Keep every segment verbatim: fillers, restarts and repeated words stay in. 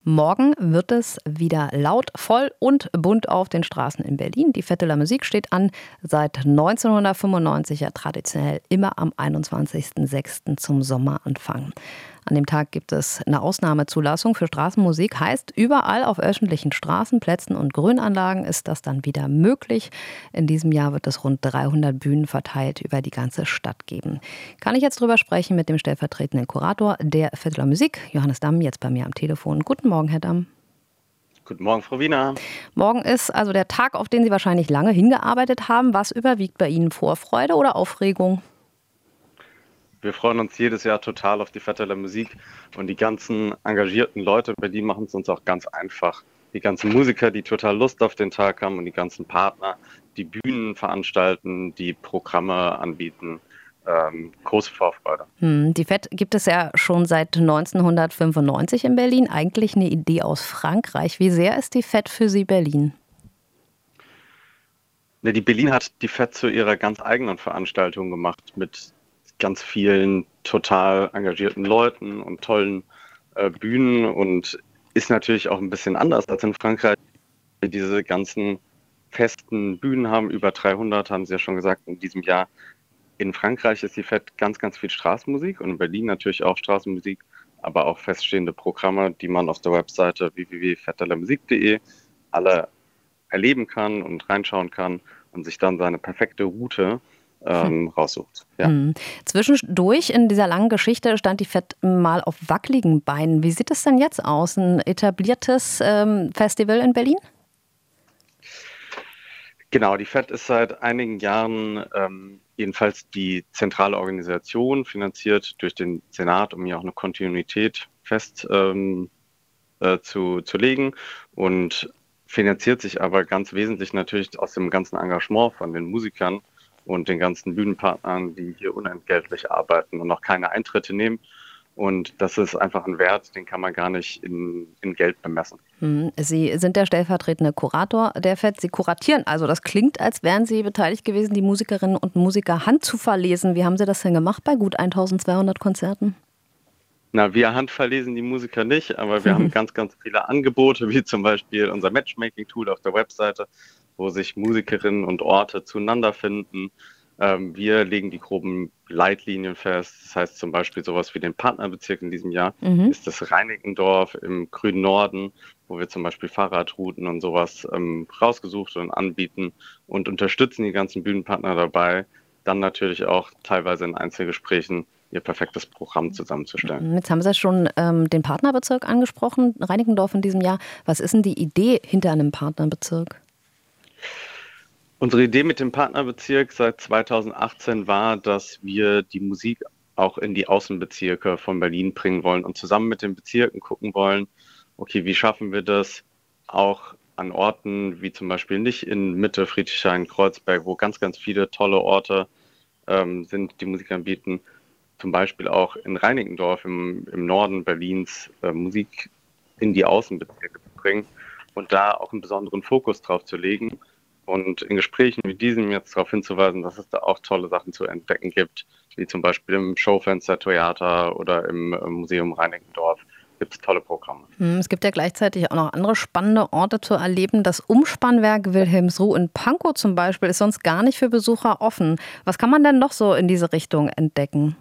Morgen wird es wieder laut, voll und bunt auf den Straßen in Berlin. Die Fête de la Musique steht an, seit neunzehnhundertfünfundneunzig ja traditionell immer am einundzwanzigsten sechsten zum Sommeranfang. An dem Tag gibt es eine Ausnahmezulassung für Straßenmusik, heißt überall auf öffentlichen Straßen, Plätzen und Grünanlagen ist das dann wieder möglich. In diesem Jahr wird es rund dreihundert Bühnen verteilt über die ganze Stadt geben. Kann ich jetzt drüber sprechen mit dem stellvertretenden Kurator der Fête de la Musique, Johannes Damm, jetzt bei mir am Telefon. Guten Morgen, Herr Damm. Guten Morgen, Frau Wiener. Morgen ist also der Tag, auf den Sie wahrscheinlich lange hingearbeitet haben. Was überwiegt bei Ihnen, Vorfreude oder Aufregung? Wir freuen uns jedes Jahr total auf die Fête de la Musique und die ganzen engagierten Leute, bei die machen es uns auch ganz einfach. Die ganzen Musiker, die total Lust auf den Tag haben und die ganzen Partner, die Bühnen veranstalten, die Programme anbieten. Ähm, große Vorfreude. Hm, die Fête gibt es ja schon seit neunzehnhundertfünfundneunzig in Berlin. Eigentlich eine Idee aus Frankreich. Wie sehr ist die Fête für Sie Berlin? Ne, die Berlin hat die Fête zu ihrer ganz eigenen Veranstaltung gemacht mit ganz vielen total engagierten Leuten und tollen äh, Bühnen und ist natürlich auch ein bisschen anders als in Frankreich. Diese ganzen festen Bühnen haben, über dreihundert, haben Sie ja schon gesagt, in diesem Jahr. In Frankreich ist die Fête ganz, ganz viel Straßenmusik und in Berlin natürlich auch Straßenmusik, aber auch feststehende Programme, die man auf der Webseite w w w punkt fête de la musique punkt de alle erleben kann und reinschauen kann und sich dann seine perfekte Route ähm, raussucht. Ja. Hm. Zwischendurch in dieser langen Geschichte stand die Fête mal auf wackeligen Beinen. Wie sieht es denn jetzt aus? Ein etabliertes ähm, Festival in Berlin? Genau, die Fête ist seit einigen Jahren ähm, jedenfalls die zentrale Organisation, finanziert durch den Senat, um hier auch eine Kontinuität fest ähm, äh, zu, zu legen und finanziert sich aber ganz wesentlich natürlich aus dem ganzen Engagement von den Musikern und den ganzen Bühnenpartnern, die hier unentgeltlich arbeiten und noch keine Eintritte nehmen. Und das ist einfach ein Wert, den kann man gar nicht in, in Geld bemessen. Sie sind der stellvertretende Kurator der Fête. Sie kuratieren, also das klingt, als wären Sie beteiligt gewesen, die Musikerinnen und Musiker handzuverlesen. Wie haben Sie das denn gemacht bei gut eintausendzweihundert Konzerten? Na, wir handverlesen die Musiker nicht, aber wir haben ganz, ganz viele Angebote, wie zum Beispiel unser Matchmaking-Tool auf der Webseite, wo sich Musikerinnen und Orte zueinander finden. Ähm, wir legen die groben Leitlinien fest. Das heißt zum Beispiel sowas wie den Partnerbezirk in diesem Jahr Mhm. ist das Reinickendorf im grünen Norden, wo wir zum Beispiel Fahrradrouten und sowas ähm, rausgesucht und anbieten und unterstützen die ganzen Bühnenpartner dabei, dann natürlich auch teilweise in Einzelgesprächen ihr perfektes Programm zusammenzustellen. Jetzt haben Sie schon ähm, den Partnerbezirk angesprochen, Reinickendorf in diesem Jahr. Was ist denn die Idee hinter einem Partnerbezirk? Unsere Idee mit dem Partnerbezirk seit zweitausendachtzehn war, dass wir die Musik auch in die Außenbezirke von Berlin bringen wollen und zusammen mit den Bezirken gucken wollen, okay, wie schaffen wir das auch an Orten wie zum Beispiel nicht in Mitte, Friedrichshain, Kreuzberg, wo ganz, ganz viele tolle Orte ähm, sind, die Musik anbieten, zum Beispiel auch in Reinickendorf im, im Norden Berlins äh, Musik in die Außenbezirke zu bringen und da auch einen besonderen Fokus drauf zu legen. Und in Gesprächen wie diesem jetzt darauf hinzuweisen, dass es da auch tolle Sachen zu entdecken gibt, wie zum Beispiel im Schaufenster Theater oder im Museum Reinickendorf gibt es tolle Programme. Es gibt ja gleichzeitig auch noch andere spannende Orte zu erleben. Das Umspannwerk Wilhelmsruh in Pankow zum Beispiel ist sonst gar nicht für Besucher offen. Was kann man denn noch so in diese Richtung entdecken?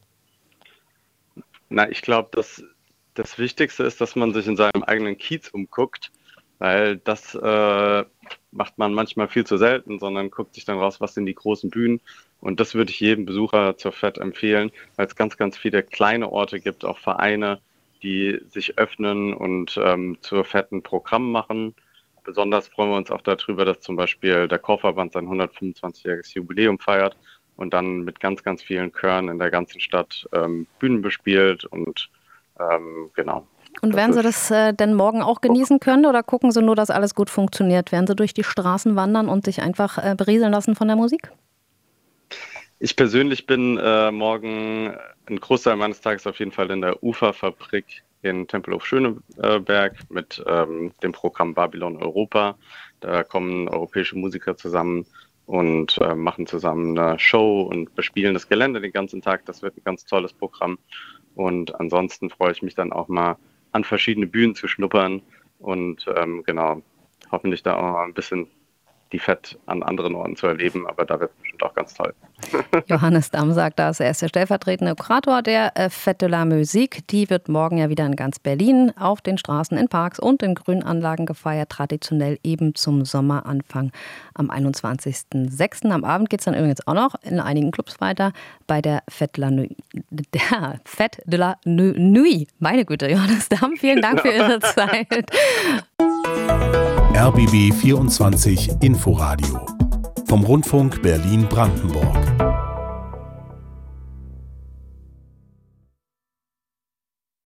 Na, ich glaube, dass das Wichtigste ist, dass man sich in seinem eigenen Kiez umguckt, weil das äh, macht man manchmal viel zu selten, sondern guckt sich dann raus, was sind die großen Bühnen. Und das würde ich jedem Besucher zur Fête empfehlen, weil es ganz, ganz viele kleine Orte gibt, auch Vereine, die sich öffnen und ähm, zur Fête ein Programm machen. Besonders freuen wir uns auch darüber, dass zum Beispiel der Chorverband sein hundertfünfundzwanzigjähriges Jubiläum feiert und dann mit ganz, ganz vielen Chören in der ganzen Stadt ähm, Bühnen bespielt und ähm, genau. Und werden Sie das äh, denn morgen auch genießen können oder gucken Sie nur, dass alles gut funktioniert? Werden Sie durch die Straßen wandern und sich einfach äh, berieseln lassen von der Musik? Ich persönlich bin äh, morgen einen Großteil meines Tages auf jeden Fall in der Uferfabrik in Tempelhof Schöneberg mit ähm, dem Programm Babylon Europa. Da kommen europäische Musiker zusammen und äh, machen zusammen eine Show und bespielen das Gelände den ganzen Tag. Das wird ein ganz tolles Programm. Und ansonsten freue ich mich dann auch mal an verschiedene Bühnen zu schnuppern und ähm, genau, hoffentlich da auch ein bisschen die Fett an anderen Orten zu erleben, aber da wird es bestimmt auch ganz toll. Johannes Damm sagt das, er ist der stellvertretende Kurator der Fête de la Musique. Die wird morgen ja wieder in ganz Berlin auf den Straßen, in Parks und in Grünanlagen gefeiert, traditionell eben zum Sommeranfang am einundzwanzigsten sechsten Am Abend geht es dann übrigens auch noch in einigen Clubs weiter bei der Fête de la Nuit. Der Fête de la Nuit. Meine Güte, Johannes Damm, vielen Dank für Ihre Zeit. R B B vierundzwanzig Inforadio vom Rundfunk Berlin-Brandenburg.